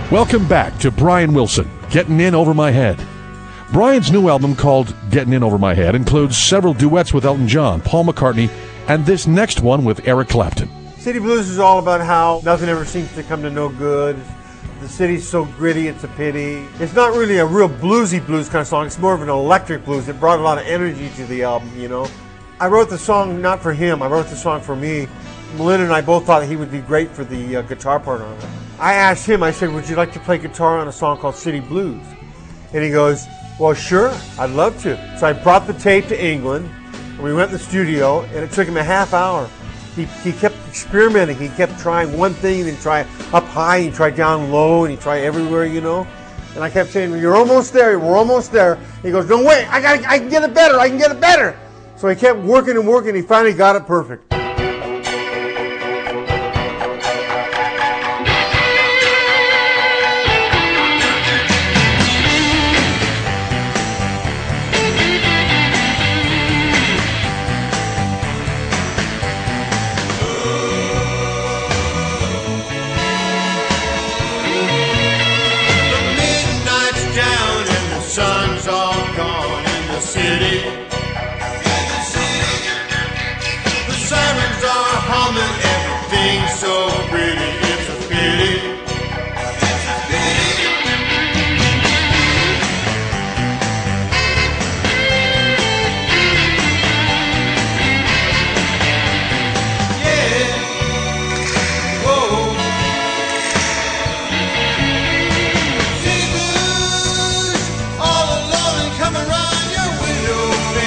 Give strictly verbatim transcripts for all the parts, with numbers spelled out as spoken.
Welcome back to Brian Wilson, Getting In Over My Head. Brian's new album, called Getting In Over My Head, includes several duets with Elton John, Paul McCartney, and this next one with Eric Clapton. City Blues is all about how nothing ever seems to come to no good. The city's so gritty, it's a pity. It's not really a real bluesy blues kind of song. It's more of an electric blues. It brought a lot of energy to the album, you know. I wrote the song not for him. I wrote the song for me. Melinda and I both thought he would be great for the uh, guitar part on it. I asked him, I said, would you like to play guitar on a song called City Blues? And he goes, well, sure, I'd love to. So I brought the tape to England, and we went in the studio, and it took him a half hour. He, he kept experimenting. He kept trying one thing, and try up high, and try down low, and he tried everywhere, you know. And I kept saying, you're almost there, we're almost there. He goes, no, wait, I, gotta, I can get it better, I can get it better. So he kept working and working, he finally got it perfect. Come around your window.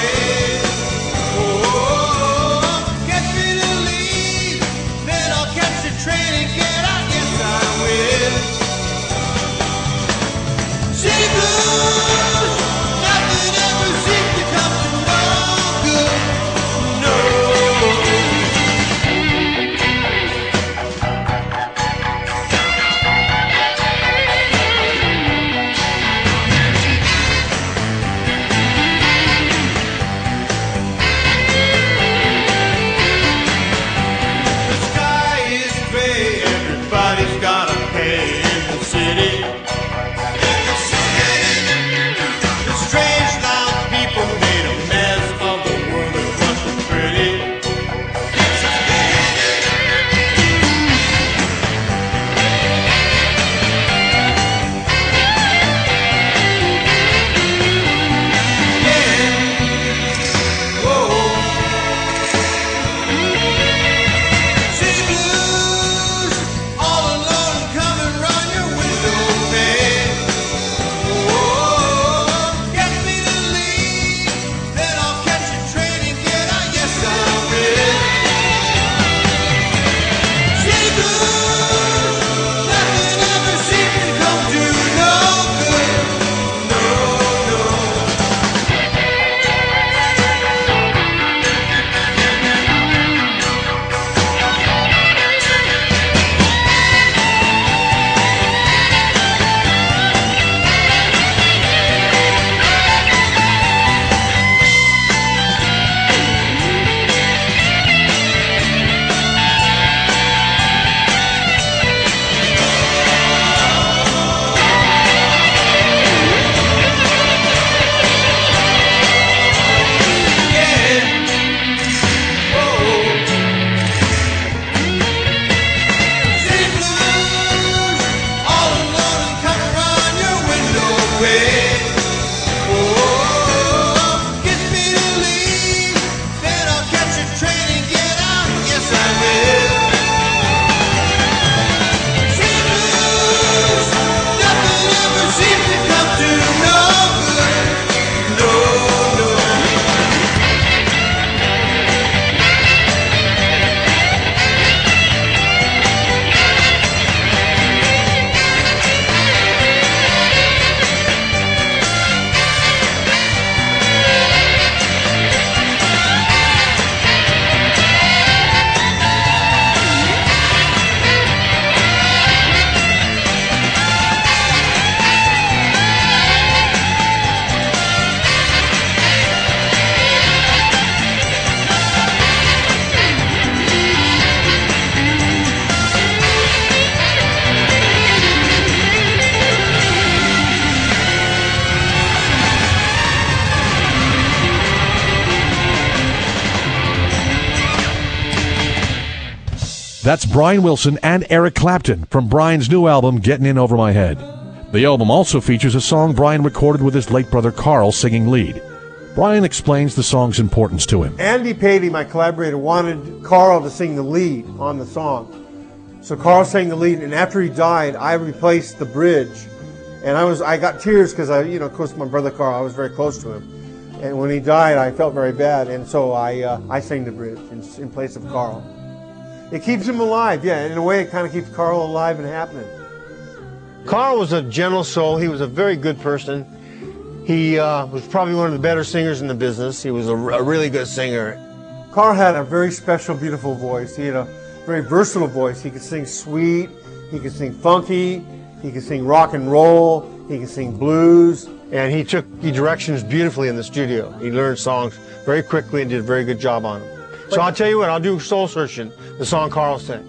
That's Brian Wilson and Eric Clapton from Brian's new album, Getting In Over My Head. The album also features a song Brian recorded with his late brother Carl singing lead. Brian explains the song's importance to him. Andy Patey, my collaborator, wanted Carl to sing the lead on the song. So Carl sang the lead, and after he died, I replaced the bridge. And I was I got tears because I, you know, of course, my brother Carl, I was very close to him. And when he died, I felt very bad, and so I uh, I sang the bridge in, in place of Carl. It keeps him alive, yeah. In a way, it kind of keeps Carl alive and happening. Carl was a gentle soul. He was a very good person. He uh, was probably one of the better singers in the business. He was a, a really good singer. Carl had a very special, beautiful voice. He had a very versatile voice. He could sing sweet. He could sing funky. He could sing rock and roll. He could sing blues. And he took the directions beautifully in the studio. He learned songs very quickly and did a very good job on them. So I'll tell you what, I'll do Soul Searching, the song Carl sang.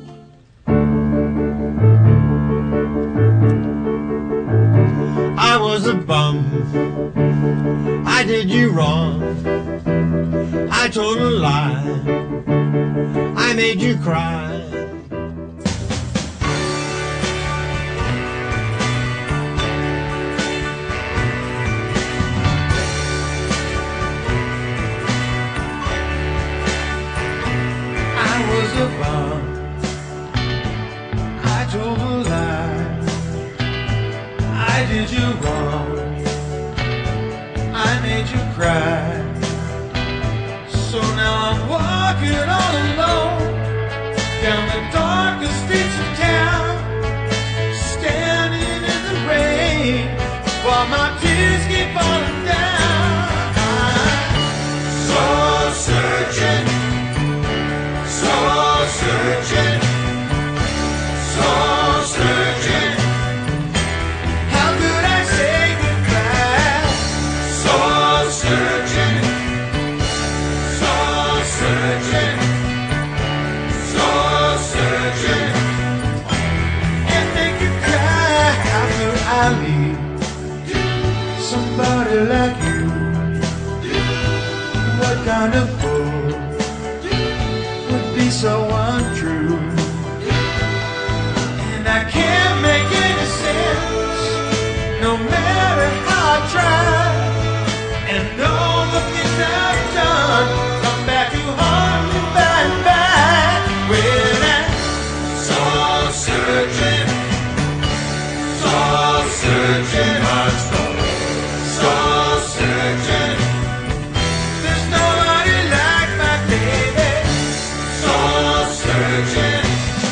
I was a bum. I did you wrong. I told a lie. I made you cry. I told a lie. I did you wrong. I made you cry. So now I'm walking all alone down the darkest streets of town, standing in the rain while my tears keep falling down. I'm soul searching, soul searching, soul searching. How could I say goodbye? Soul searching, soul searching, soul searching. And make you cry. How could I leave somebody like you? What kind of fool would be so untrue? And I can't make any sense, no matter how I try. And all the things I've done come back to haunt me by and by. When I'm soul searching, soul searching, my soul, soul searching. There's nobody like my baby. Soul searching,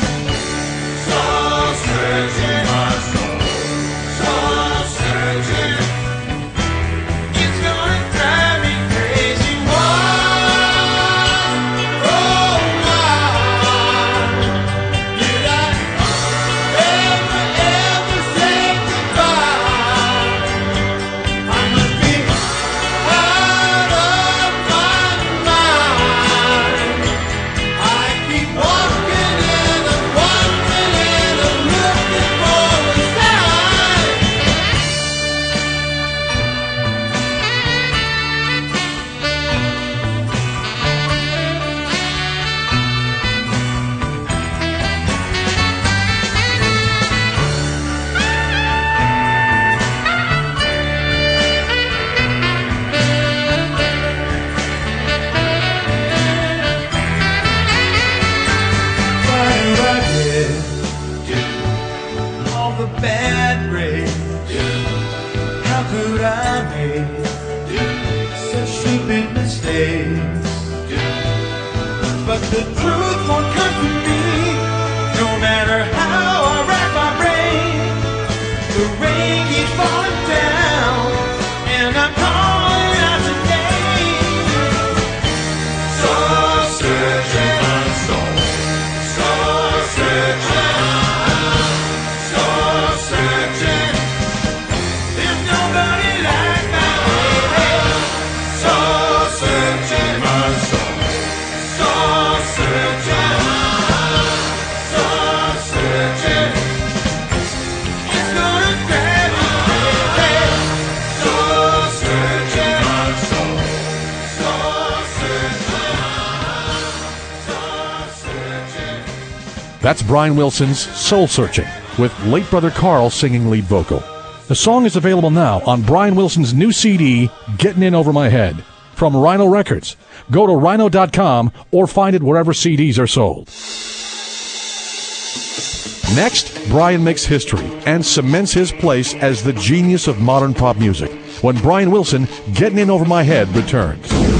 soul searching, my soul, soul searching. It's gonna drive me crazy. Why, oh why did I ever, ever say goodbye? I must be out of my mind. I keep walking and I'm wondering and I'm looking for a sign. Why do I get all the bad grades? How could I make such stupid mistakes? But the truth won't come to me, no matter how I rack my brain. The rain keeps falling down, and I'm calling out today. Soul searching, my soul, soul searching, soul searching. That's Brian Wilson's Soul Searching, with late brother Carl singing lead vocal. The song is available now on Brian Wilson's new C D, Getting In Over My Head, from Rhino Records. Go to rhino dot com or find it wherever C Ds are sold. Next, Brian makes history and cements his place as the genius of modern pop music when Brian Wilson, Getting In Over My Head returns.